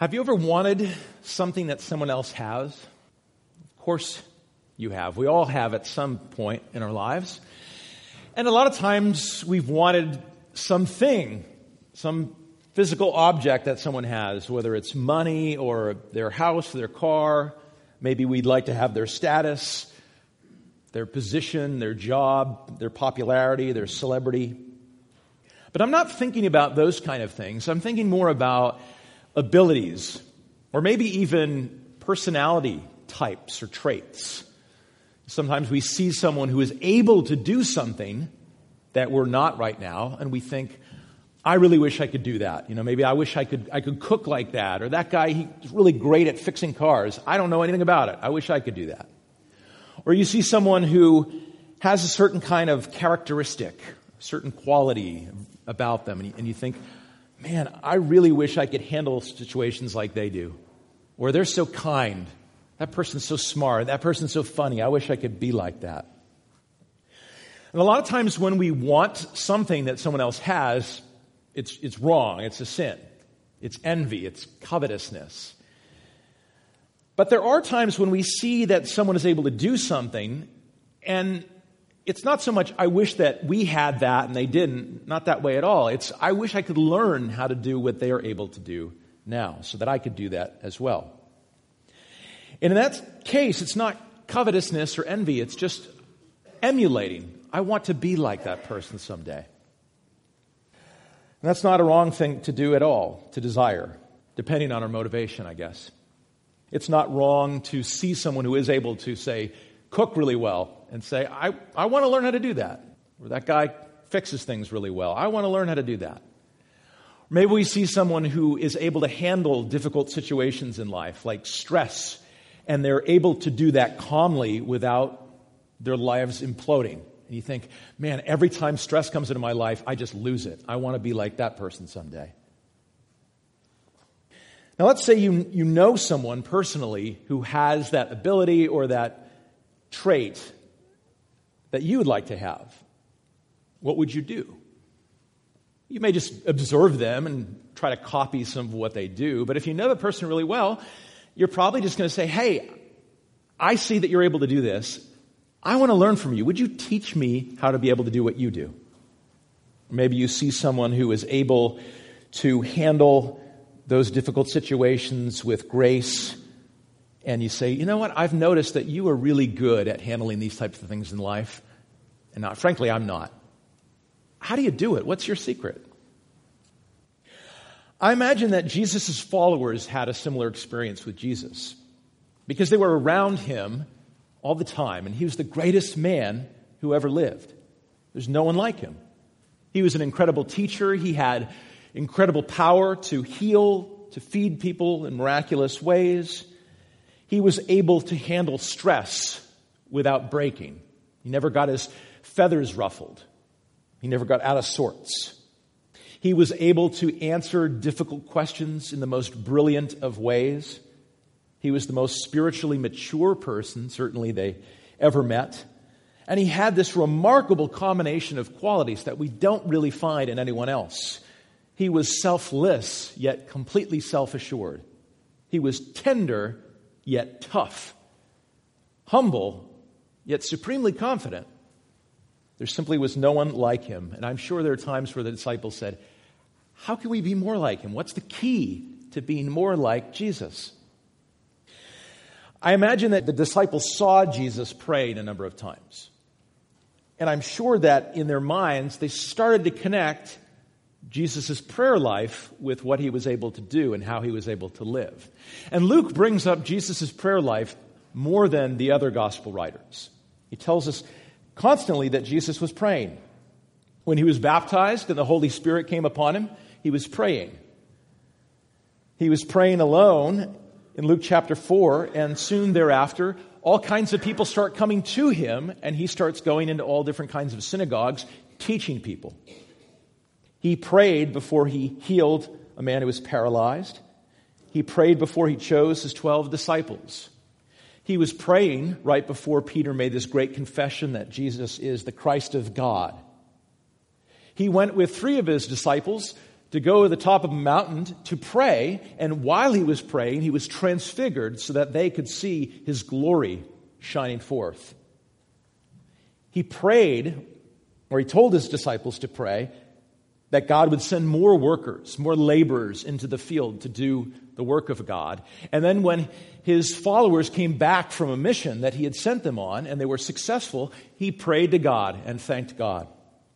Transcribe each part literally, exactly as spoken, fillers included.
Have you ever wanted something that someone else has? Of course you have. We all have at some point in our lives. And a lot of times we've wanted something, some physical object that someone has, whether it's money or their house, their car. Maybe we'd like to have their status, their position, their job, their popularity, their celebrity. But I'm not thinking about those kind of things. I'm thinking more about abilities, or maybe even personality types or traits. Sometimes we see someone who is able to do something that we're not right now, and we think, I really wish I could do that. You know, maybe I wish I could I could cook like that, or that guy, he's really great at fixing cars. I don't know anything about it. I wish I could do that. Or you see someone who has a certain kind of characteristic, a certain quality about them, and you, and you think, man, I really wish I could handle situations like they do. Or they're so kind. That person's so smart. That person's so funny. I wish I could be like that. And a lot of times when we want something that someone else has, it's it's wrong. It's a sin. It's envy. It's covetousness. But there are times when we see that someone is able to do something, and it's not so much, I wish that we had that and they didn't. Not that way at all. It's, I wish I could learn how to do what they are able to do now so that I could do that as well. And in that case, it's not covetousness or envy. It's just emulating. I want to be like that person someday. And that's not a wrong thing to do at all, to desire, depending on our motivation, I guess. It's not wrong to see someone who is able to, say, cook really well and say, I, I want to learn how to do that. Or that guy fixes things really well. I want to learn how to do that. Maybe we see someone who is able to handle difficult situations in life, like stress, and they're able to do that calmly without their lives imploding. And you think, man, every time stress comes into my life, I just lose it. I want to be like that person someday. Now, let's say you, you know someone personally who has that ability or that trait that you would like to have. What would you do? You may just observe them and try to copy some of what they do. But if you know the person really well, you're probably just going to say, hey, I see that you're able to do this. I want to learn from you. Would you teach me how to be able to do what you do? Maybe you see someone who is able to handle those difficult situations with grace, and you say, you know what, I've noticed that you are really good at handling these types of things in life, and not, frankly, I'm not. How do you do it? What's your secret? I imagine that Jesus' followers had a similar experience with Jesus, because they were around him all the time, and he was the greatest man who ever lived. There's no one like him. He was an incredible teacher. He had incredible power to heal, to feed people in miraculous ways. He was able to handle stress without breaking. He never got his feathers ruffled. He never got out of sorts. He was able to answer difficult questions in the most brilliant of ways. He was the most spiritually mature person, certainly they ever met. And he had this remarkable combination of qualities that we don't really find in anyone else. He was selfless, yet completely self-assured. He was tender, yet tough. Humble, yet supremely confident. There simply was no one like him. And I'm sure there are times where the disciples said, how can we be more like him? What's the key to being more like Jesus? I imagine that the disciples saw Jesus praying a number of times. And I'm sure that in their minds, they started to connect Jesus' prayer life with what he was able to do and how he was able to live. And Luke brings up Jesus' prayer life more than the other gospel writers. He tells us constantly that Jesus was praying. When he was baptized and the Holy Spirit came upon him, he was praying. He was praying alone in Luke chapter four, and soon thereafter, all kinds of people start coming to him, and he starts going into all different kinds of synagogues, teaching people. He prayed before he healed a man who was paralyzed. He prayed before he chose his twelve disciples. He was praying right before Peter made this great confession that Jesus is the Christ of God. He went with three of his disciples to go to the top of a mountain to pray, and while he was praying, he was transfigured so that they could see his glory shining forth. He prayed, or he told his disciples to pray, that God would send more workers, more laborers into the field to do the work of God. And then when his followers came back from a mission that he had sent them on, and they were successful, he prayed to God and thanked God.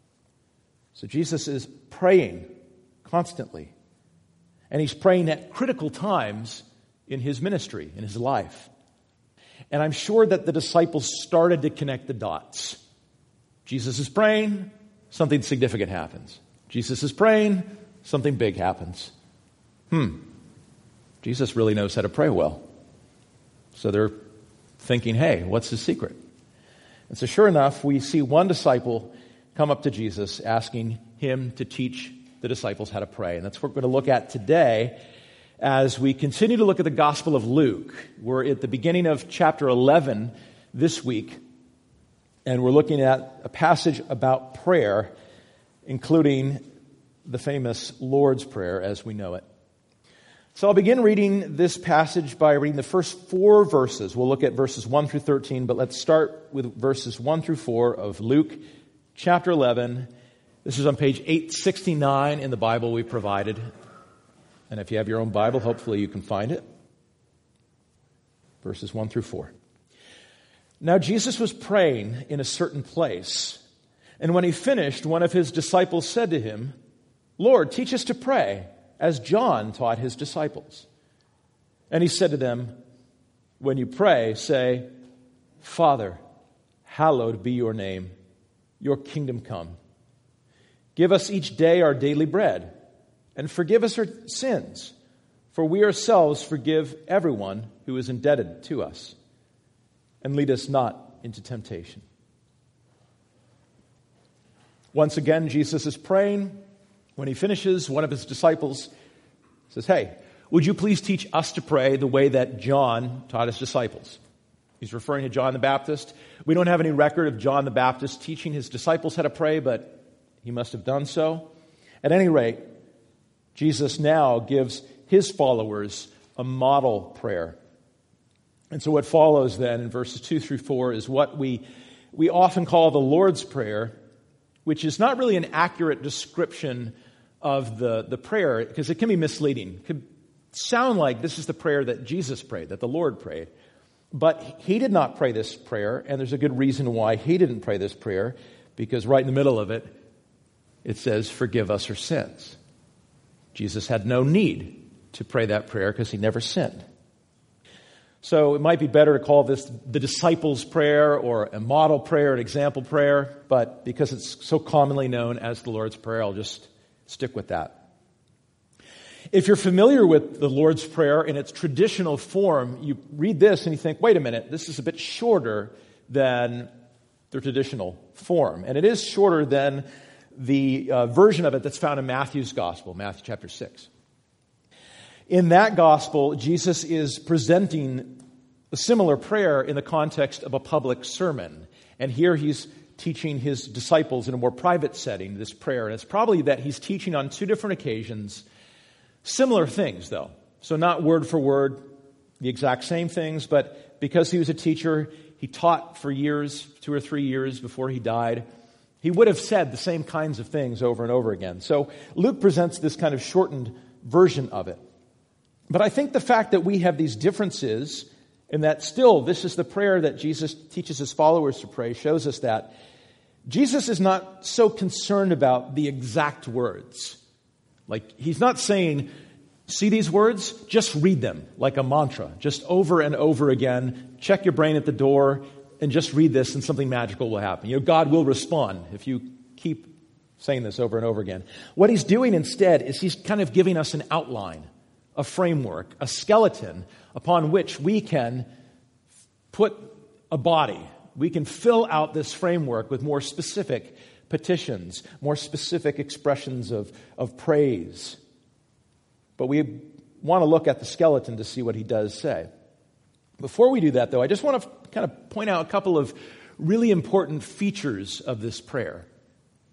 So Jesus is praying constantly. And he's praying at critical times in his ministry, in his life. And I'm sure that the disciples started to connect the dots. Jesus is praying, something significant happens. Jesus is praying, something big happens. Hmm. Jesus really knows how to pray well. So they're thinking, hey, what's his secret? And so sure enough, we see one disciple come up to Jesus asking him to teach the disciples how to pray. And that's what we're going to look at today as we continue to look at the Gospel of Luke. We're at the beginning of chapter eleven this week, and we're looking at a passage about prayer, including the famous Lord's Prayer as we know it. So I'll begin reading this passage by reading the first four verses. We'll look at verses one through thirteen, but let's start with verses one through four of Luke chapter eleven. This is on page eight sixty-nine in the Bible we provided. And if you have your own Bible, hopefully you can find it. Verses one through four. Now Jesus was praying in a certain place, and when he finished, one of his disciples said to him, "Lord, teach us to pray, as John taught his disciples." And he said to them, "When you pray, say, 'Father, hallowed be your name. Your kingdom come. Give us each day our daily bread, and forgive us our sins, for we ourselves forgive everyone who is indebted to us. And lead us not into temptation.'" Once again, Jesus is praying. When he finishes, one of his disciples says, "Hey, would you please teach us to pray the way that John taught his disciples?" He's referring to John the Baptist. We don't have any record of John the Baptist teaching his disciples how to pray, but he must have done so. At any rate, Jesus now gives his followers a model prayer. And so what follows then in verses two through four is what we, we often call the Lord's Prayer, which is not really an accurate description of the, the prayer, because it can be misleading. It could sound like this is the prayer that Jesus prayed, that the Lord prayed. But he did not pray this prayer, and there's a good reason why he didn't pray this prayer, because right in the middle of it, it says, "Forgive us our sins." Jesus had no need to pray that prayer because he never sinned. So it might be better to call this the disciples' prayer or a model prayer, an example prayer, but because it's so commonly known as the Lord's Prayer, I'll just stick with that. If you're familiar with the Lord's Prayer in its traditional form, you read this and you think, wait a minute, this is a bit shorter than the traditional form. And it is shorter than the uh, version of it that's found in Matthew's Gospel, Matthew chapter six. In that Gospel, Jesus is presenting a similar prayer in the context of a public sermon. And here he's teaching his disciples in a more private setting this prayer. And it's probably that he's teaching on two different occasions similar things, though. So not word for word, the exact same things, but because he was a teacher, he taught for years, two or three years before he died. He would have said the same kinds of things over and over again. So Luke presents this kind of shortened version of it. But I think the fact that we have these differences, and that still this is the prayer that Jesus teaches his followers to pray, shows us that Jesus is not so concerned about the exact words. Like, he's not saying, see these words? Just read them like a mantra, just over and over again. Check your brain at the door and just read this and something magical will happen. You know, God will respond if you keep saying this over and over again. What he's doing instead is he's kind of giving us an outline, a framework, a skeleton upon which we can put a body. We can fill out this framework with more specific petitions, more specific expressions of, of praise. But we want to look at the skeleton to see what he does say. Before we do that, though, I just want to kind of point out a couple of really important features of this prayer.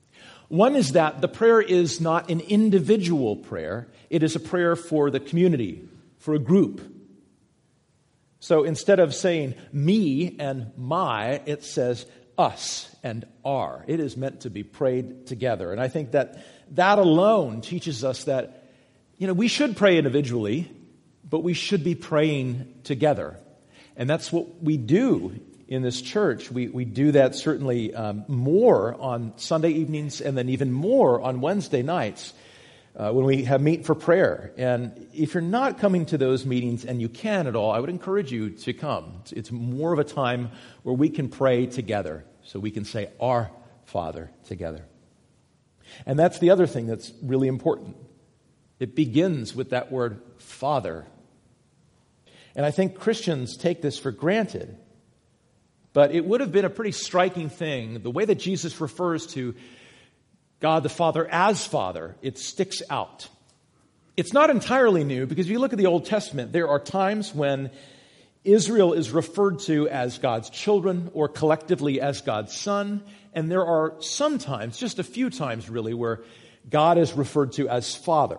One is that the prayer is not an individual prayer. It is a prayer for the community, for a group. So instead of saying me and my, it says us and our. It is meant to be prayed together. And I think that that alone teaches us that, you know, we should pray individually, but we should be praying together. And that's what we do in this church. We we do that certainly um, more on Sunday evenings and then even more on Wednesday nights uh, when we have meet for prayer. And if you're not coming to those meetings and you can at all, I would encourage you to come. It's, it's more of a time where we can pray together, so we can say our Father together. And that's the other thing that's really important. It begins with that word Father. And I think Christians take this for granted. But it would have been a pretty striking thing, the way that Jesus refers to God the Father as Father. It sticks out. It's not entirely new, because if you look at the Old Testament, there are times when Israel is referred to as God's children or collectively as God's son. And there are sometimes, just a few times really, where God is referred to as Father.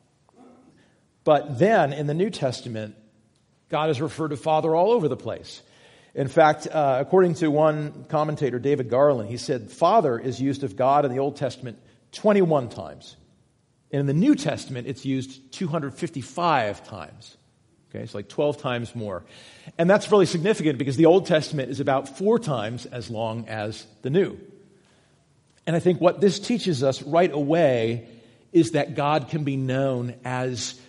But then in the New Testament, God is referred to Father all over the place. In fact, uh, according to one commentator, David Garland, he said Father is used of God in the Old Testament twenty-one times. And in the New Testament, it's used two hundred fifty-five times. Okay, it's like twelve times more. And that's really significant because the Old Testament is about four times as long as the New. And I think what this teaches us right away is that God can be known as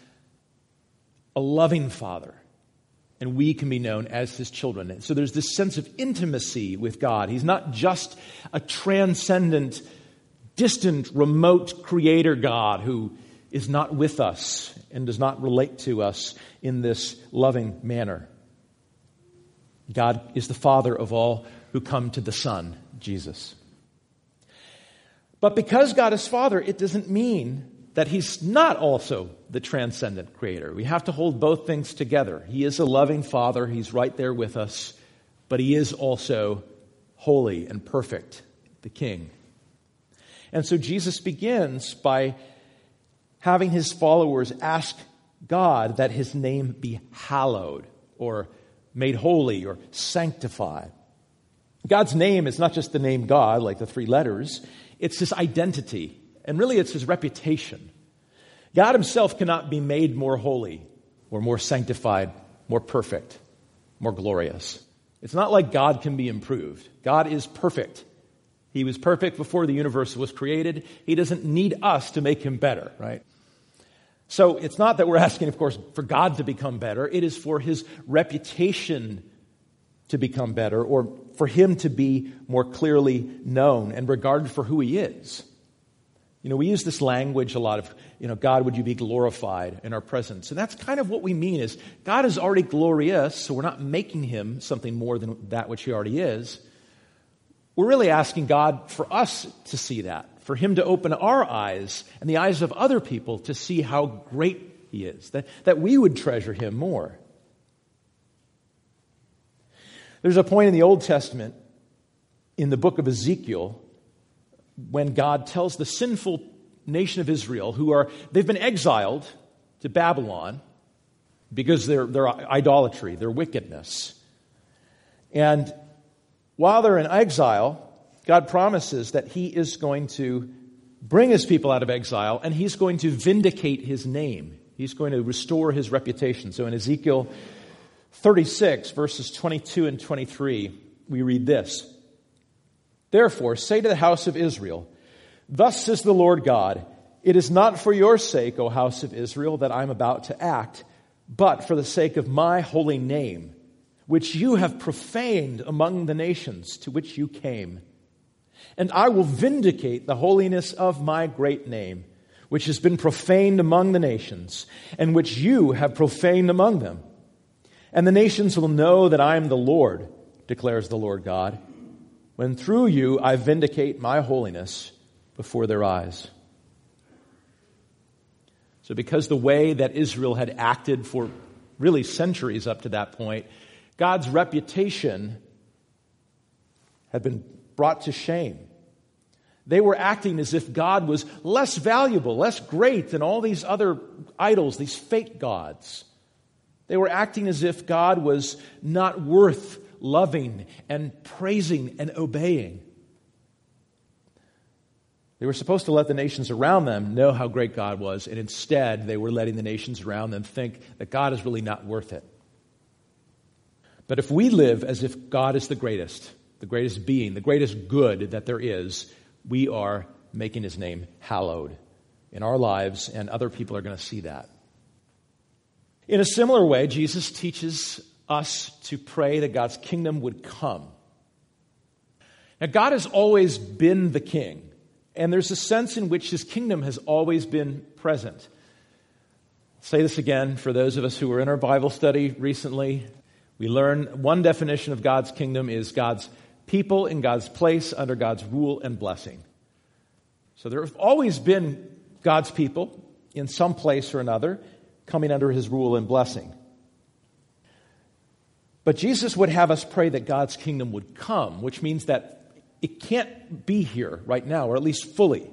a loving Father. And we can be known as His children. And so there's this sense of intimacy with God. He's not just a transcendent, distant, remote creator God who is not with us and does not relate to us in this loving manner. God is the Father of all who come to the Son, Jesus. But because God is Father, it doesn't mean that He's not also the transcendent creator. We have to hold both things together. He is a loving Father. He's right there with us. But He is also holy and perfect, the King. And so Jesus begins by having His followers ask God that His name be hallowed, or made holy, or sanctified. God's name is not just the name God, like the three letters. It's His identity. And really, it's His reputation. God Himself cannot be made more holy or more sanctified, more perfect, more glorious. It's not like God can be improved. God is perfect. He was perfect before the universe was created. He doesn't need us to make Him better, right? So it's not that we're asking, of course, for God to become better. It is for His reputation to become better, or for Him to be more clearly known and regarded for who He is. You know, we use this language a lot of, you know, God, would you be glorified in our presence? And that's kind of what we mean is God is already glorious, so we're not making Him something more than that which He already is. We're really asking God for us to see that, for Him to open our eyes and the eyes of other people to see how great He is, that, that we would treasure Him more. There's a point in the Old Testament, in the book of Ezekiel, when God tells the sinful nation of Israel, who are, they've been exiled to Babylon because of their, their idolatry, their wickedness. And while they're in exile, God promises that He is going to bring His people out of exile, and He's going to vindicate His name. He's going to restore His reputation. So in Ezekiel thirty-six, verses twenty-two and twenty-three, we read this. Therefore, say to the house of Israel, thus says the Lord God, it is not for your sake, O house of Israel, that I am about to act, but for the sake of my holy name, which you have profaned among the nations to which you came. And I will vindicate the holiness of my great name, which has been profaned among the nations, and which you have profaned among them. And the nations will know that I am the Lord, declares the Lord God, when through you I vindicate my holiness before their eyes. So because the way that Israel had acted for really centuries up to that point, God's reputation had been brought to shame. They were acting as if God was less valuable, less great than all these other idols, these fake gods. They were acting as if God was not worth loving and praising and obeying. They were supposed to let the nations around them know how great God was, and instead they were letting the nations around them think that God is really not worth it. But if we live as if God is the greatest, the greatest being, the greatest good that there is, we are making His name hallowed in our lives, and other people are going to see that. In a similar way, Jesus teaches us to pray that God's kingdom would come. Now, God has always been the king. And there's a sense in which His kingdom has always been present. I'll say this again for those of us who were in our Bible study recently. We learned one definition of God's kingdom is God's people in God's place under God's rule and blessing. So there have always been God's people in some place or another coming under His rule and blessing. But Jesus would have us pray that God's kingdom would come, which means that it can't be here right now, or at least fully.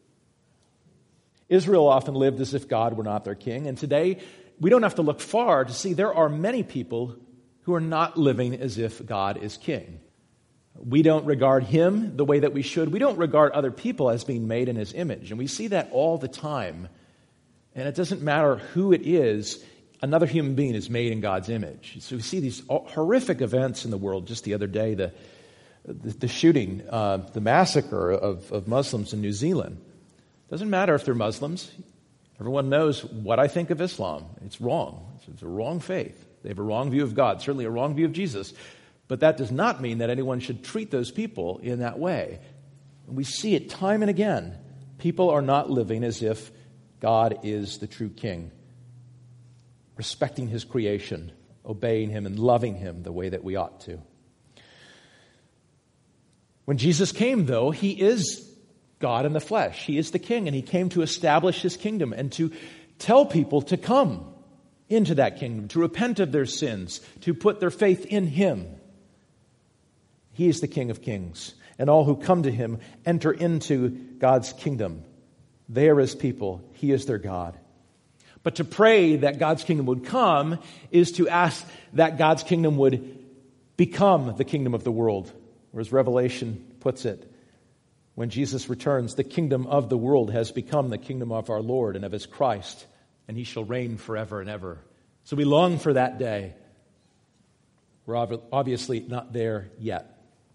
Israel often lived as if God were not their king, and today we don't have to look far to see there are many people who are not living as if God is king. We don't regard Him the way that we should. We don't regard other people as being made in His image, and we see that all the time. And it doesn't matter who it is, another human being is made in God's image. So we see these horrific events in the world. Just the other day, the The, the shooting, uh, the massacre of, of Muslims in New Zealand. Doesn't matter if they're Muslims. Everyone knows what I think of Islam. It's wrong. It's, it's a wrong faith. They have a wrong view of God, certainly a wrong view of Jesus. But that does not mean that anyone should treat those people in that way. We see it time and again. People are not living as if God is the true king, respecting His creation, obeying Him, and loving Him the way that we ought to. When Jesus came, though, He is God in the flesh. He is the king, and He came to establish His kingdom and to tell people to come into that kingdom, to repent of their sins, to put their faith in Him. He is the King of kings, and all who come to Him enter into God's kingdom. They are His people. He is their God. But to pray that God's kingdom would come is to ask that God's kingdom would become the kingdom of the world. Or as Revelation puts it, when Jesus returns, the kingdom of the world has become the kingdom of our Lord and of His Christ, and He shall reign forever and ever. So we long for that day. We're obviously not there yet.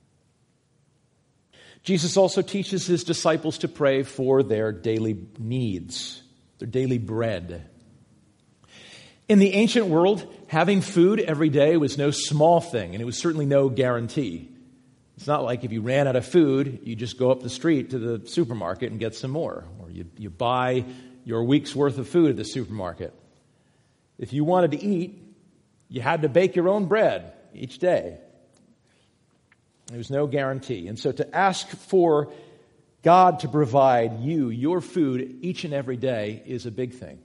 Jesus also teaches His disciples to pray for their daily needs, their daily bread. In the ancient world, having food every day was no small thing, and it was certainly no guarantee. It's not like if you ran out of food, you just go up the street to the supermarket and get some more. Or you, you buy your week's worth of food at the supermarket. If you wanted to eat, you had to bake your own bread each day. There was no guarantee. And so to ask for God to provide you your food each and every day is a big thing.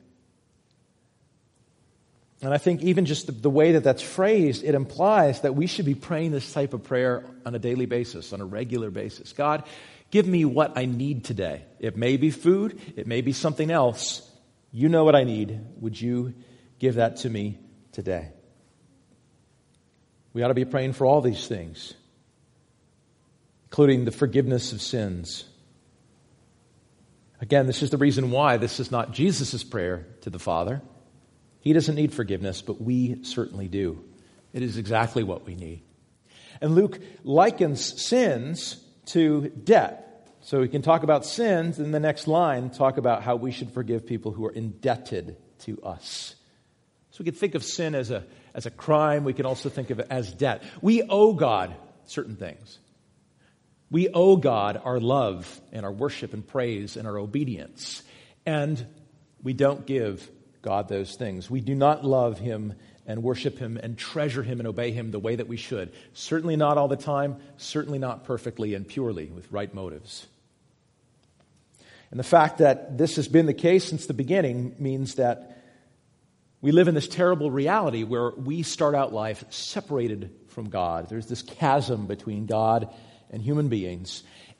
And I think even just the, the way that that's phrased, it implies that we should be praying this type of prayer on a daily basis, on a regular basis. God, give me what I need today. It may be food. It may be something else. You know what I need. Would you give that to me today? We ought to be praying for all these things, including the forgiveness of sins. Again, this is the reason why this is not Jesus' prayer to the Father. He doesn't need forgiveness, but we certainly do. It is exactly what we need. And Luke likens sins to debt. So we can talk about sins, and the next line talk about how we should forgive people who are indebted to us. So we can think of sin as a, as a crime. We can also think of it as debt. We owe God certain things. We owe God our love and our worship and praise and our obedience. And we don't give God those things. We do not love Him and worship Him and treasure Him and obey Him the way that we should. Certainly not all the time, certainly not perfectly and purely with right motives. And the fact that this has been the case since the beginning means that we live in this terrible reality where we start out life separated from God. There's this chasm between God and human beings.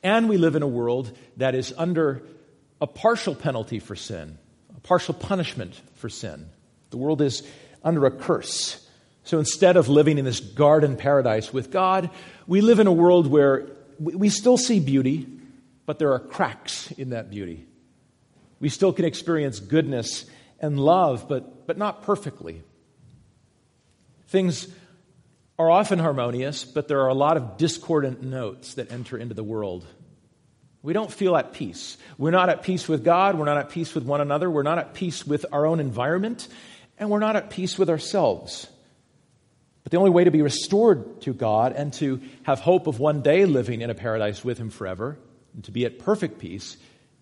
And we live in a world that is under a partial penalty for sin, a partial punishment for sin. The world is under a curse. So instead of living in this garden paradise with God, we live in a world where we still see beauty, but there are cracks in that beauty. We still can experience goodness and love, but, but not perfectly. Things are often harmonious, but there are a lot of discordant notes that enter into the world. We don't feel at peace. We're not at peace with God. We're not at peace with one another. We're not at peace with our own environment. And we're not at peace with ourselves. But the only way to be restored to God and to have hope of one day living in a paradise with Him forever and to be at perfect peace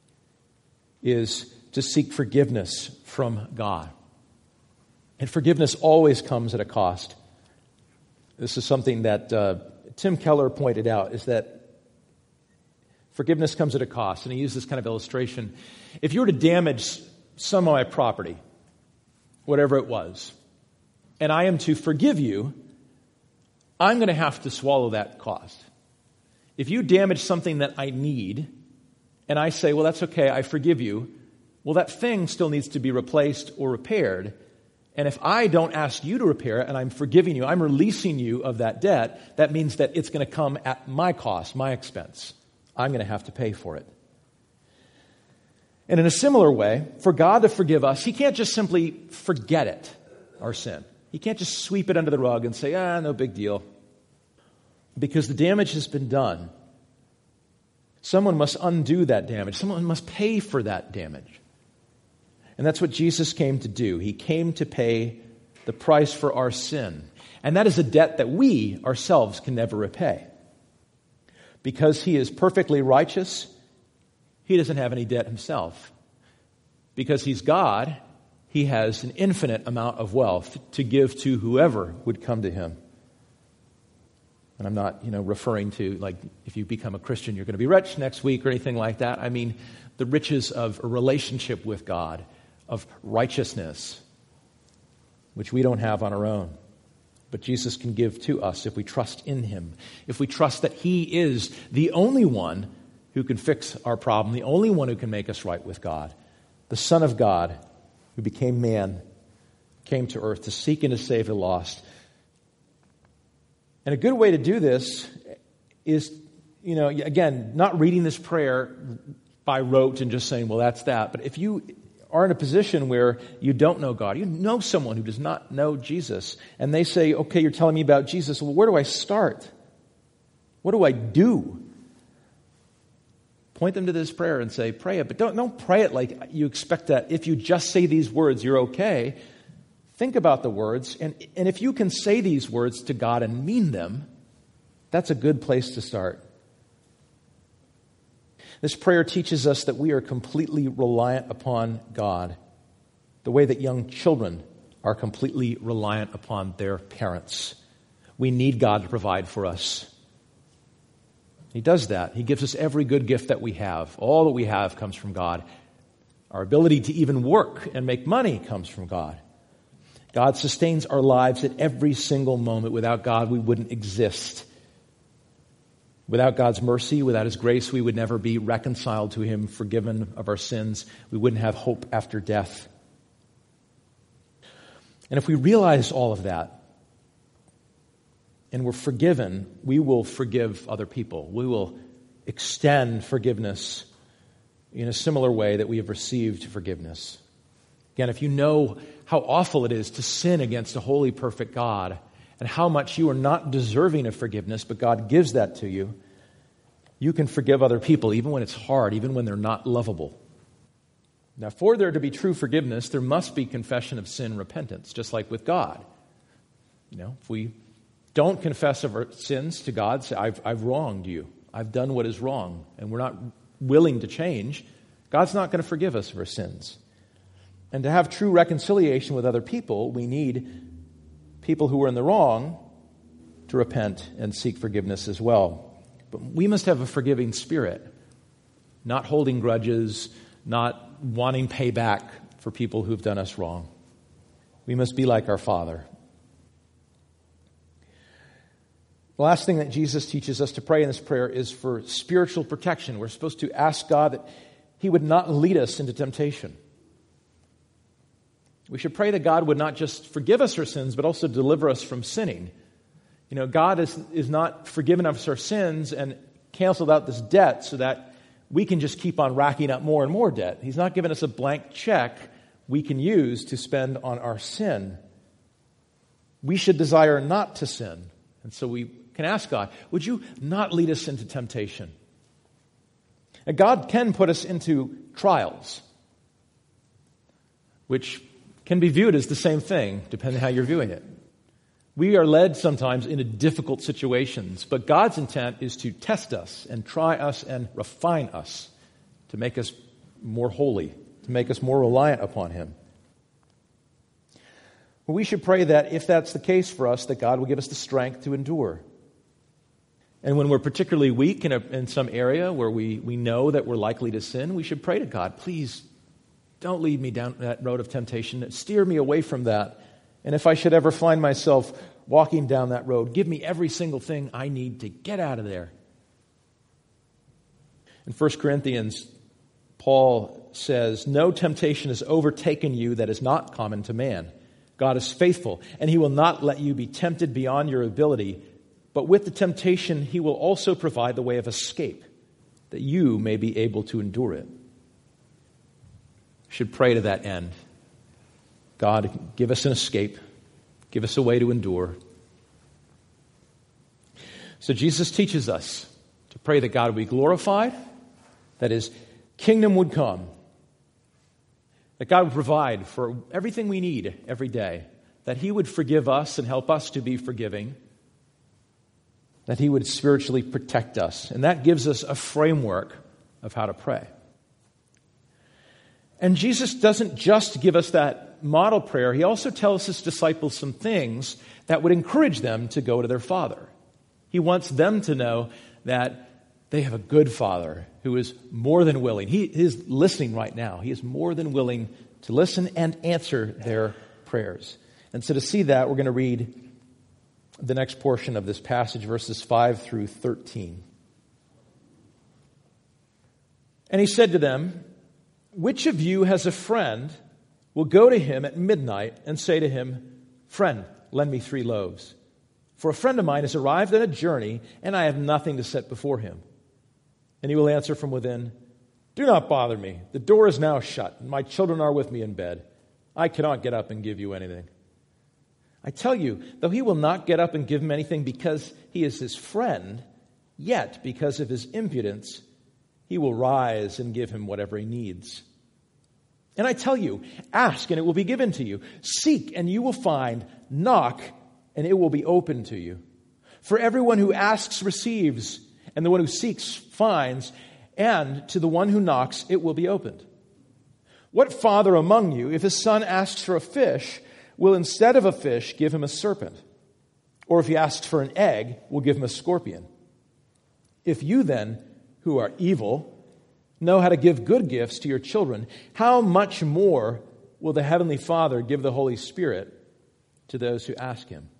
is to seek forgiveness from God. And forgiveness always comes at a cost. This is something that uh, Tim Keller pointed out, is that forgiveness comes at a cost. And he used this kind of illustration. If you were to damage some of my property, whatever it was, and I am to forgive you, I'm going to have to swallow that cost. If you damage something that I need, and I say, well, that's okay, I forgive you, well, that thing still needs to be replaced or repaired. And if I don't ask you to repair it and I'm forgiving you, I'm releasing you of that debt, that means that it's going to come at my cost, my expense. I'm going to have to pay for it. And in a similar way, for God to forgive us, He can't just simply forget it, our sin. He can't just sweep it under the rug and say, ah, no big deal. Because the damage has been done. Someone must undo that damage. Someone must pay for that damage. And that's what Jesus came to do. He came to pay the price for our sin. And that is a debt that we ourselves can never repay. Because He is perfectly righteous, He doesn't have any debt Himself. Because He's God, He has an infinite amount of wealth to give to whoever would come to Him. And I'm not, you know, referring to, like, if you become a Christian, you're going to be rich next week or anything like that. I mean, the riches of a relationship with God, of righteousness, which we don't have on our own. But Jesus can give to us if we trust in Him. If we trust that He is the only one who can fix our problem, the only one who can make us right with God. The Son of God, who became man, came to earth to seek and to save the lost. And a good way to do this is, you know, again, not reading this prayer by rote and just saying, well, that's that. But if you are in a position where you don't know God, you know someone who does not know Jesus, and they say, okay, you're telling me about Jesus. Well, where do I start? What do I do? Point them to this prayer and say, pray it. But don't, don't pray it like you expect that if you just say these words, you're okay. Think about the words, and, and if you can say these words to God and mean them, that's a good place to start. This prayer teaches us that we are completely reliant upon God, the way that young children are completely reliant upon their parents. We need God to provide for us. He does that. He gives us every good gift that we have. All that we have comes from God. Our ability to even work and make money comes from God. God sustains our lives at every single moment. Without God, we wouldn't exist. Without God's mercy, without His grace, we would never be reconciled to Him, forgiven of our sins. We wouldn't have hope after death. And if we realize all of that, and we're forgiven, we will forgive other people. We will extend forgiveness in a similar way that we have received forgiveness. Again, if you know how awful it is to sin against a holy, perfect God, and how much you are not deserving of forgiveness, but God gives that to you, you can forgive other people even when it's hard, even when they're not lovable. Now, for there to be true forgiveness, there must be confession of sin, repentance, just like with God. You know, if we don't confess of our sins to God, say, I've, I've wronged you, I've done what is wrong, and we're not willing to change, God's not going to forgive us of our sins. And to have true reconciliation with other people, we need people who are in the wrong to repent and seek forgiveness as well. But we must have a forgiving spirit, not holding grudges, not wanting payback for people who've done us wrong. We must be like our Father. The last thing that Jesus teaches us to pray in this prayer is for spiritual protection. We're supposed to ask God that He would not lead us into temptation. We should pray that God would not just forgive us our sins, but also deliver us from sinning. You know, God is, is not forgiven us our sins and canceled out this debt so that we can just keep on racking up more and more debt. He's not given us a blank check we can use to spend on our sin. We should desire not to sin. And so we can ask God, would you not lead us into temptation? And God can put us into trials, which can be viewed as the same thing, depending on how you're viewing it. We are led sometimes into difficult situations, but God's intent is to test us and try us and refine us to make us more holy, to make us more reliant upon Him. Well, we should pray that if that's the case for us, that God will give us the strength to endure. And when we're particularly weak in, a, in some area where we, we know that we're likely to sin, we should pray to God, please don't lead me down that road of temptation. Steer me away from that. And if I should ever find myself walking down that road, give me every single thing I need to get out of there. In First Corinthians, Paul says, no temptation has overtaken you that is not common to man. God is faithful, and He will not let you be tempted beyond your ability. But with the temptation, He will also provide the way of escape, that you may be able to endure it. We should pray to that end. God, give us an escape. Give us a way to endure. So Jesus teaches us to pray that God would be glorified, that His kingdom would come, that God would provide for everything we need every day, that He would forgive us and help us to be forgiving, that He would spiritually protect us. And that gives us a framework of how to pray. And Jesus doesn't just give us that model prayer. He also tells His disciples some things that would encourage them to go to their Father. He wants them to know that they have a good Father who is more than willing. He is listening right now. He is more than willing to listen and answer their prayers. And so to see that, we're going to read the next portion of this passage, verses five through thirteen. And He said to them, which of you has a friend will go to him at midnight and say to him, friend, lend me three loaves. For a friend of mine has arrived on a journey, and I have nothing to set before him. And he will answer from within, do not bother me. The door is now shut, and my children are with me in bed. I cannot get up and give you anything. I tell you, though he will not get up and give him anything because he is his friend, yet because of his impudence, he will rise and give him whatever he needs. And I tell you, ask and it will be given to you. Seek and you will find. Knock and it will be opened to you. For everyone who asks receives, and the one who seeks finds, and to the one who knocks it will be opened. What father among you, if his son asks for a fish, will instead of a fish give him a serpent? Or if he asks for an egg, will give him a scorpion? If you then, who are evil, know how to give good gifts to your children, how much more will the Heavenly Father give the Holy Spirit to those who ask Him?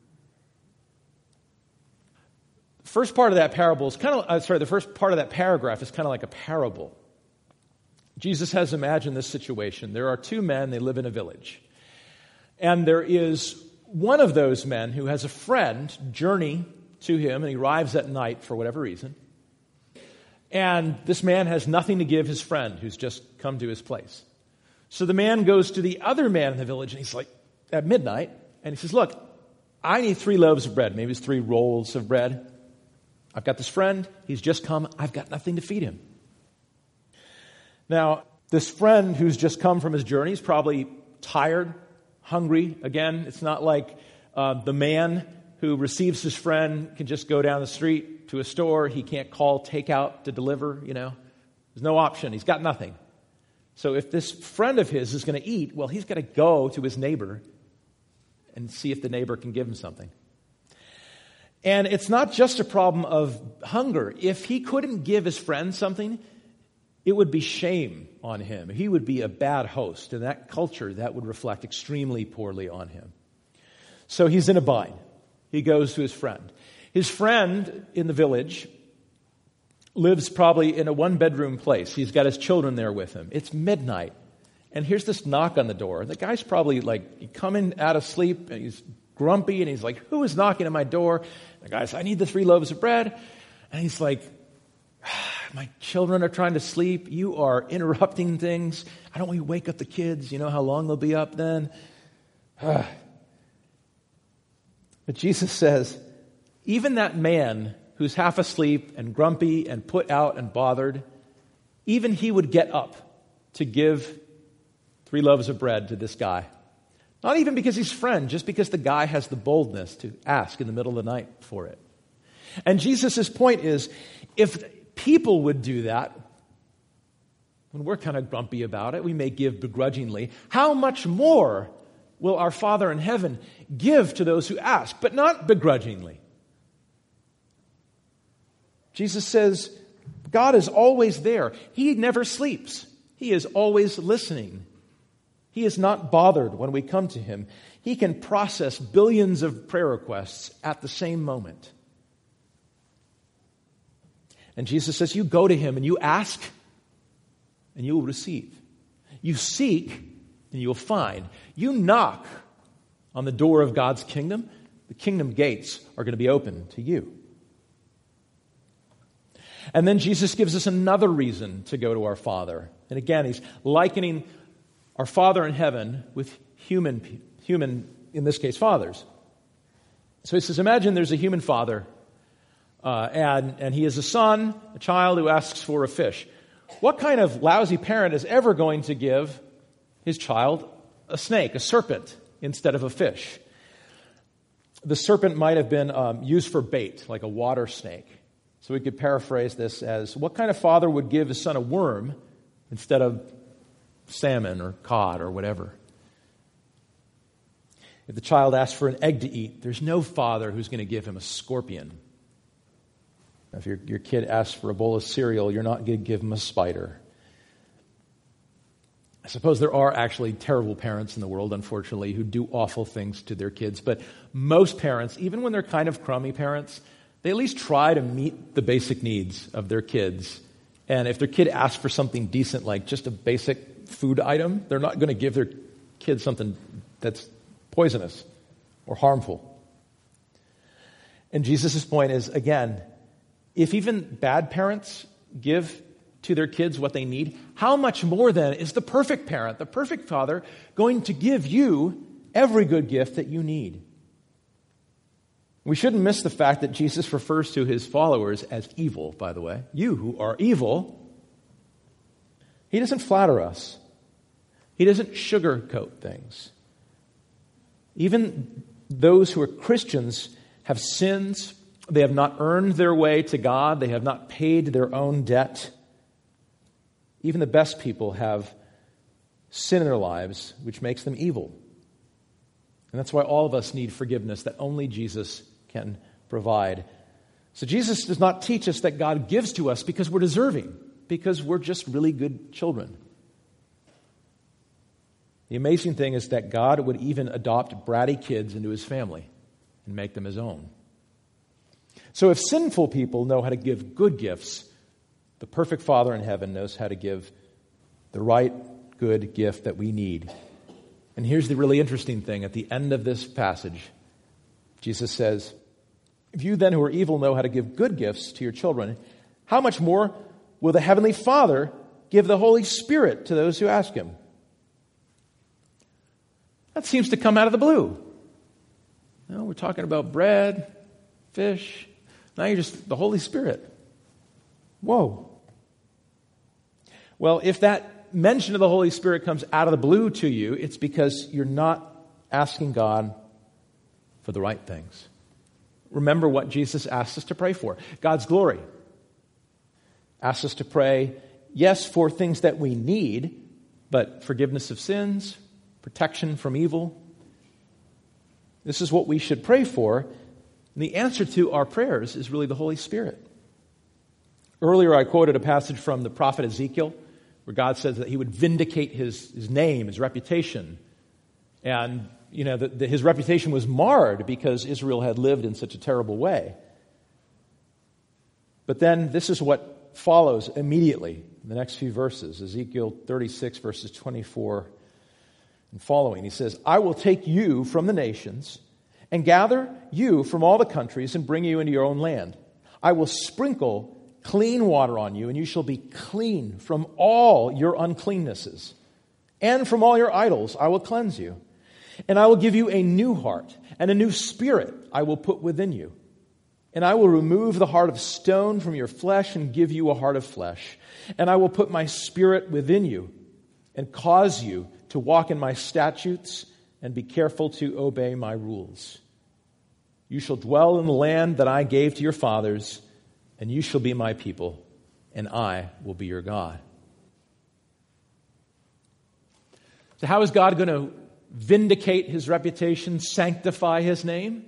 The first part of that parable is kind of, uh, sorry, the first part of that paragraph is kind of like a parable. Jesus has imagined this situation. There are two men, they live in a village. And there is one of those men who has a friend journey to him, and he arrives at night for whatever reason. And this man has nothing to give his friend who's just come to his place. So the man goes to the other man in the village, and he's like, at midnight, and he says, look, I need three loaves of bread. Maybe it's three rolls of bread. I've got this friend. He's just come. I've got nothing to feed him. Now, this friend who's just come from his journey is probably tired, hungry. Again, it's not like uh, the man who receives his friend can just go down the street to a store. He can't call takeout to deliver, you know. There's no option. He's got nothing. So if this friend of his is going to eat, well, he's got to go to his neighbor and see if the neighbor can give him something. And it's not just a problem of hunger. If he couldn't give his friend something, it would be shame on him. He would be a bad host. In that culture, that would reflect extremely poorly on him. So he's in a bind. He goes to his friend. His friend in the village lives probably in a one-bedroom place. He's got his children there with him. It's midnight. And here's this knock on the door. The guy's probably like coming out of sleep, and he's grumpy, and he's like, who is knocking at my door? And the guy says, I need the three loaves of bread. And he's like, my children are trying to sleep. You are interrupting things. I don't want you to wake up the kids. You know how long they'll be up then? But Jesus says, even that man who's half asleep and grumpy and put out and bothered, even he would get up to give three loaves of bread to this guy. Not even because he's friend, just because the guy has the boldness to ask in the middle of the night for it. And Jesus' point is, if people would do that, when we're kind of grumpy about it, we may give begrudgingly, how much more will our Father in heaven give to those who ask, but not begrudgingly? Jesus says, God is always there. He never sleeps. He is always listening. He is not bothered when we come to Him. He can process billions of prayer requests at the same moment. And Jesus says, you go to Him and you ask, and you will receive. You seek, and you will find. You knock on the door of God's kingdom, the kingdom gates are going to be open to you. And then Jesus gives us another reason to go to our Father. And again, He's likening our Father in heaven with human, human, in this case, fathers. So He says, imagine there's a human father, uh, and, and he is a son, a child who asks for a fish. What kind of lousy parent is ever going to give his child a snake, a serpent, instead of a fish? The serpent might have been um, used for bait, like a water snake. So we could paraphrase this as, what kind of father would give his son a worm instead of salmon or cod or whatever? If the child asks for an egg to eat, there's no father who's going to give him a scorpion. If your, your kid asks for a bowl of cereal, you're not going to give him a spider. I suppose there are actually terrible parents in the world, unfortunately, who do awful things to their kids. But most parents, even when they're kind of crummy parents, they at least try to meet the basic needs of their kids. And if their kid asks for something decent, like just a basic food item, they're not going to give their kid something that's poisonous or harmful. And Jesus' point is, again, if even bad parents give to their kids what they need, how much more then is the perfect parent, the perfect father, going to give you every good gift that you need? We shouldn't miss the fact that Jesus refers to His followers as evil, by the way. You who are evil. He doesn't flatter us. He doesn't sugarcoat things. Even those who are Christians have sins. They have not earned their way to God. They have not paid their own debt. Even the best people have sin in their lives, which makes them evil. And that's why all of us need forgiveness that only Jesus can provide. So Jesus does not teach us that God gives to us because we're deserving, because we're just really good children. The amazing thing is that God would even adopt bratty kids into His family and make them His own. So if sinful people know how to give good gifts, the perfect Father in heaven knows how to give the right, good gift that we need. And here's the really interesting thing. At the end of this passage, Jesus says, if you then who are evil know how to give good gifts to your children, how much more will the Heavenly Father give the Holy Spirit to those who ask Him? That seems to come out of the blue. No, we're talking about bread, fish. Now you're just the Holy Spirit. Whoa. Well, if that mention of the Holy Spirit comes out of the blue to you, it's because you're not asking God for the right things. Remember what Jesus asked us to pray for. God's glory. Asks us to pray, yes, for things that we need, but forgiveness of sins, protection from evil. This is what we should pray for. And the answer to our prayers is really the Holy Spirit. Earlier I quoted a passage from the prophet Ezekiel where God says that He would vindicate His, his name, His reputation. And, you know, that his reputation was marred because Israel had lived in such a terrible way. But then this is what follows immediately in the next few verses. Ezekiel thirty-six, verses twenty-four and following. He says, I will take you from the nations and gather you from all the countries and bring you into your own land. I will sprinkle clean water on you, and you shall be clean from all your uncleannesses. And from all your idols I will cleanse you. And I will give you a new heart, and a new spirit I will put within you. And I will remove the heart of stone from your flesh and give you a heart of flesh. And I will put my spirit within you and cause you to walk in my statutes and be careful to obey my rules. You shall dwell in the land that I gave to your fathers, and you shall be my people, and I will be your God. So how is God going to vindicate his reputation, sanctify his name?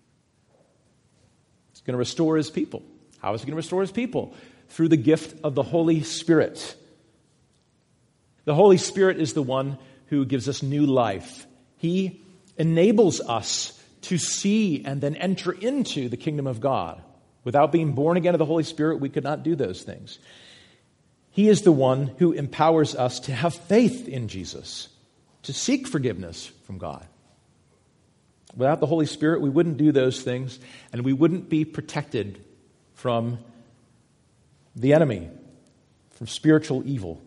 He's going to restore his people. How is he going to restore his people? Through the gift of the Holy Spirit. The Holy Spirit is the one who gives us new life. He enables us to see and then enter into the kingdom of God. Without being born again of the Holy Spirit, we could not do those things. He is the one who empowers us to have faith in Jesus, to seek forgiveness from God. Without the Holy Spirit, we wouldn't do those things, and we wouldn't be protected from the enemy, from spiritual evil.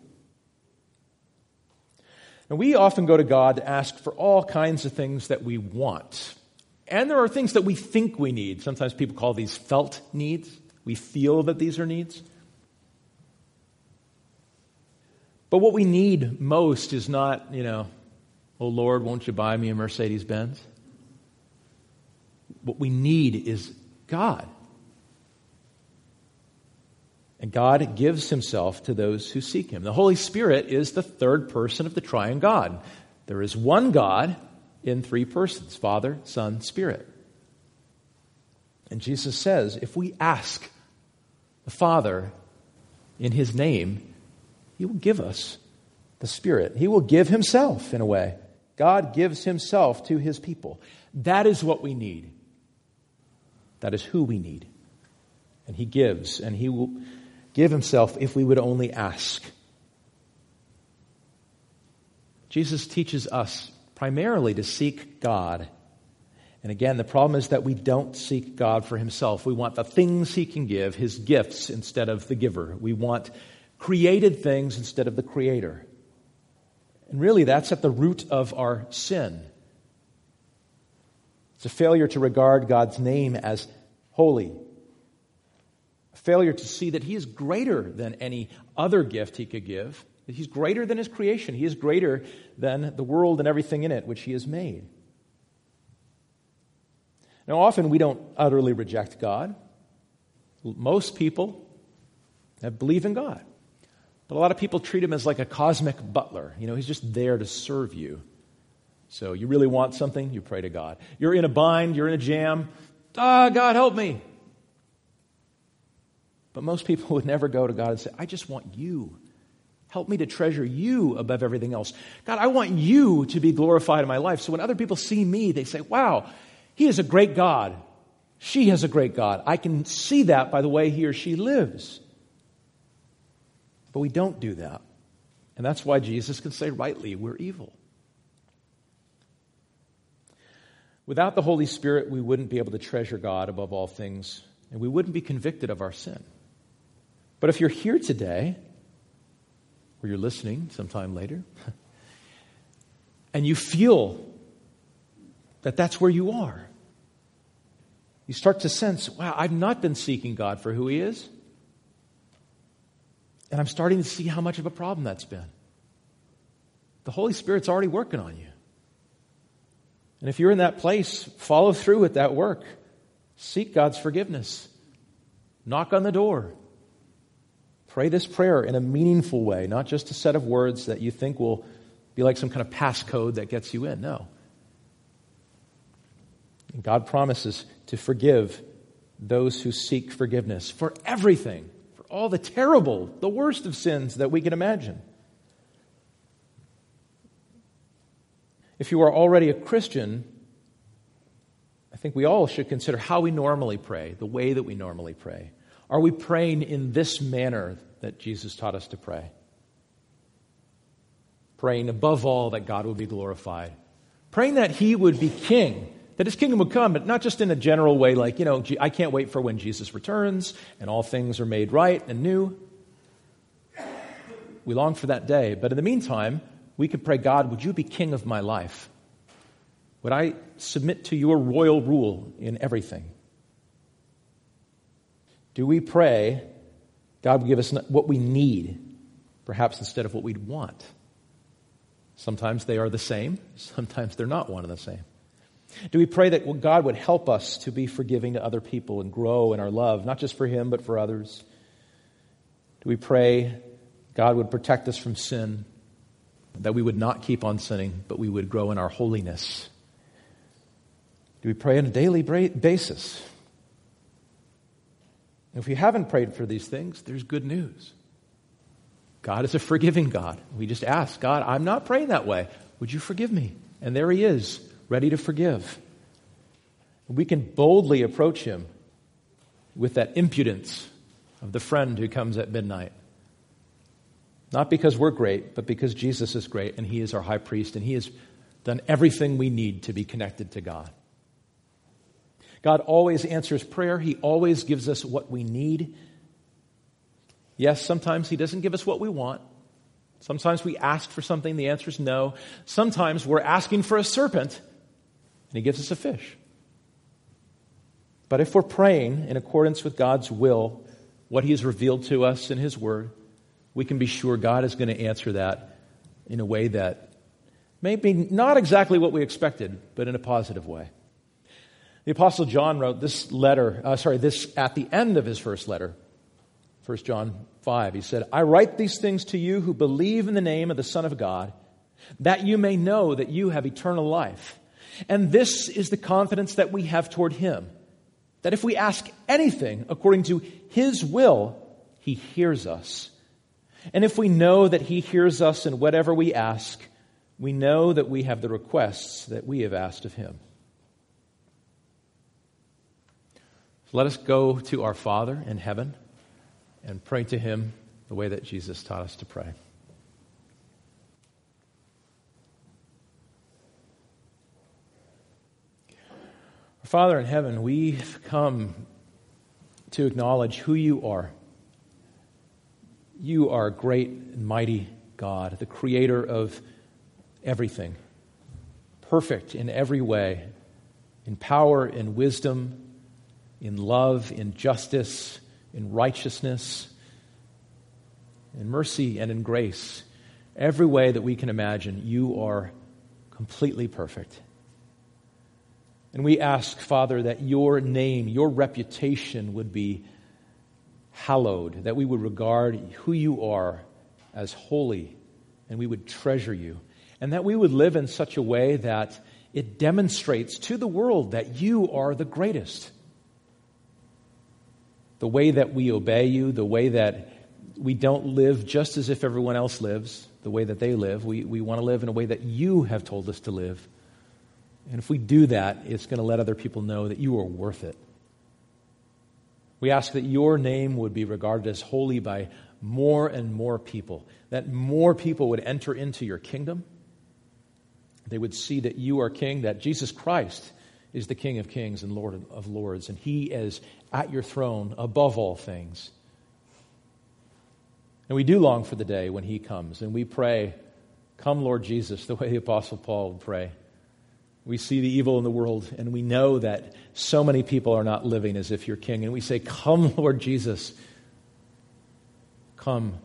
And we often go to God to ask for all kinds of things that we want. And there are things that we think we need. Sometimes people call these felt needs. We feel that these are needs. But what we need most is not, you know, oh Lord, won't you buy me a Mercedes-Benz? What we need is God. And God gives himself to those who seek him. The Holy Spirit is the third person of the triune God. There is one God in three persons, Father, Son, Spirit. And Jesus says, if we ask the Father in his name, he will give us the Spirit. He will give himself in a way. God gives himself to his people. That is what we need. That is who we need. And he gives, and he will give himself if we would only ask. Jesus teaches us primarily to seek God. And again, the problem is that we don't seek God for himself. We want the things he can give, his gifts, instead of the giver. We want created things instead of the creator. And really, that's at the root of our sin. It's a failure to regard God's name as holy. A failure to see that he is greater than any other gift he could give. That he's greater than his creation. He is greater than the world and everything in it which he has made. Now, often we don't utterly reject God. Most people have believe in God. But a lot of people treat him as like a cosmic butler. You know, he's just there to serve you. So you really want something, you pray to God. You're in a bind, you're in a jam. Ah, God, help me. But most people would never go to God and say, I just want you. Help me to treasure you above everything else. God, I want you to be glorified in my life. So when other people see me, they say, wow, he is a great God. She has a great God. I can see that by the way he or she lives. But we don't do that. And that's why Jesus can say rightly, we're evil. Without the Holy Spirit, we wouldn't be able to treasure God above all things, and we wouldn't be convicted of our sin. But if you're here today, or you're listening sometime later, and you feel that that's where you are, you start to sense, wow, I've not been seeking God for who he is. And I'm starting to see how much of a problem that's been. The Holy Spirit's already working on you. And if you're in that place, follow through with that work. Seek God's forgiveness. Knock on the door. Pray this prayer in a meaningful way, not just a set of words that you think will be like some kind of passcode that gets you in. No. And God promises to forgive those who seek forgiveness for everything. All the terrible, the worst of sins that we can imagine. If you are already a Christian, I think we all should consider how we normally pray, the way that we normally pray. Are we praying in this manner that Jesus taught us to pray? Praying above all that God would be glorified. Praying that he would be king, that his kingdom would come, but not just in a general way like, you know, I can't wait for when Jesus returns and all things are made right and new. We long for that day. But in the meantime, we could pray, God, would you be king of my life? Would I submit to your royal rule in everything? Do we pray God would give us what we need, perhaps instead of what we'd want? Sometimes they are the same. Sometimes they're not one and the same. Do we pray that God would help us to be forgiving to other people and grow in our love, not just for him, but for others? Do we pray God would protect us from sin, that we would not keep on sinning, but we would grow in our holiness? Do we pray on a daily basis? If we haven't prayed for these things, there's good news. God is a forgiving God. We just ask, God, I'm not praying that way. Would you forgive me? And there he is, ready to forgive. We can boldly approach him with that impudence of the friend who comes at midnight. Not because we're great, but because Jesus is great and he is our high priest and he has done everything we need to be connected to God. God always answers prayer. He always gives us what we need. Yes, sometimes he doesn't give us what we want. Sometimes we ask for something, the answer is no. Sometimes we're asking for a serpent, and he gives us a fish. But if we're praying in accordance with God's will, what he has revealed to us in his word, we can be sure God is going to answer that in a way that may be not exactly what we expected, but in a positive way. The Apostle John wrote this letter, uh, sorry, this at the end of his first letter, First John five. He said, I write these things to you who believe in the name of the Son of God, that you may know that you have eternal life. And this is the confidence that we have toward him, that if we ask anything according to his will, he hears us. And if we know that he hears us in whatever we ask, we know that we have the requests that we have asked of him. Let us go to our Father in heaven and pray to him the way that Jesus taught us to pray. Our Father in heaven, we've come to acknowledge who you are. You are a great and mighty God, the creator of everything, perfect in every way, in power, in wisdom, in love, in justice, in righteousness, in mercy, and in grace. Every way that we can imagine, you are completely perfect. And we ask, Father, that your name, your reputation would be hallowed, that we would regard who you are as holy, and we would treasure you, and that we would live in such a way that it demonstrates to the world that you are the greatest. The way that we obey you, the way that we don't live just as if everyone else lives, the way that they live. We, we want to live in a way that you have told us to live. And if we do that, it's going to let other people know that you are worth it. We ask that your name would be regarded as holy by more and more people, that more people would enter into your kingdom. They would see that you are king, that Jesus Christ is the King of kings and Lord of lords, and he is at your throne above all things. And we do long for the day when he comes, and we pray, come Lord Jesus, the way the Apostle Paul would pray. We see the evil in the world, and we know that so many people are not living as if you're king, and we say, come Lord Jesus, come.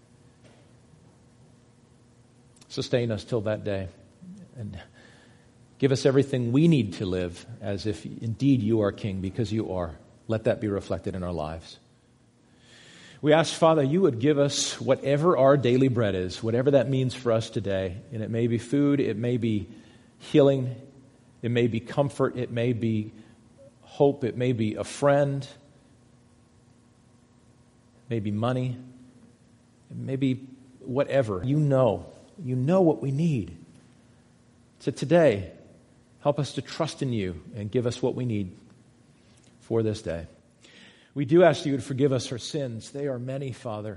Sustain us till that day, and give us everything we need to live as if indeed you are king, because you are. Let that be reflected in our lives. We ask, Father, you would give us whatever our daily bread is, whatever that means for us today. And it may be food, it may be healing, it may be comfort, it may be hope, it may be a friend, it may be money, it may be whatever. You know, you know what we need. So today, help us to trust in you and give us what we need for this day. We do ask that you would forgive us our sins. They are many, Father.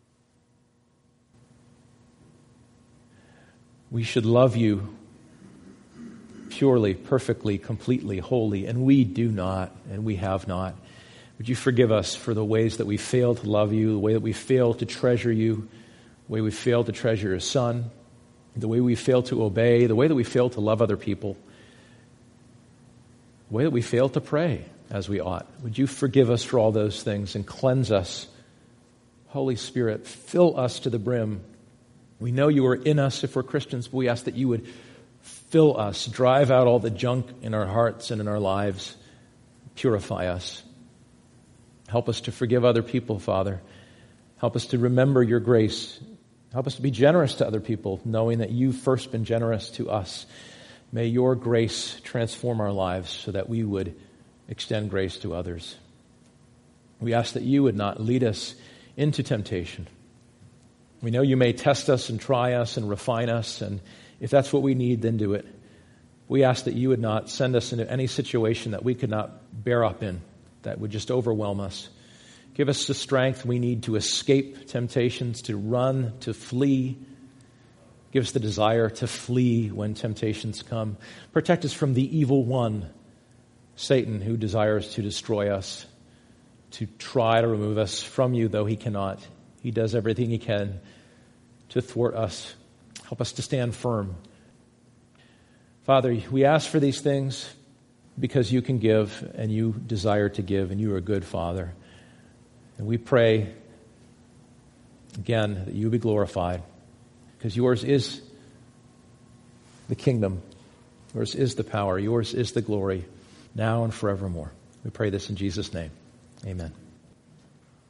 We should love you purely, perfectly, completely, wholly, and we do not, and we have not. Would you forgive us for the ways that we fail to love you, the way that we fail to treasure you, the way we fail to treasure your Son, the way we fail to obey, the way that we fail to love other people, the way that we fail to pray as we ought. Would you forgive us for all those things and cleanse us? Holy Spirit, fill us to the brim. We know you are in us if we're Christians, but we ask that you would fill us, drive out all the junk in our hearts and in our lives, purify us. Help us to forgive other people, Father. Help us to remember your grace. Help us to be generous to other people, knowing that you've first been generous to us. May your grace transform our lives so that we would extend grace to others. We ask that you would not lead us into temptation. We know you may test us and try us and refine us, and if that's what we need, then do it. We ask that you would not send us into any situation that we could not bear up in, that would just overwhelm us. Give us the strength we need to escape temptations, to run, to flee. Give us the desire to flee when temptations come. Protect us from the evil one, Satan, who desires to destroy us, to try to remove us from you, though he cannot. He does everything he can to thwart us. Help us to stand firm. Father, we ask for these things because you can give and you desire to give, and you are a good Father. And we pray, again, that you be glorified, because yours is the kingdom, yours is the power, yours is the glory, now and forevermore. We pray this in Jesus' name. Amen.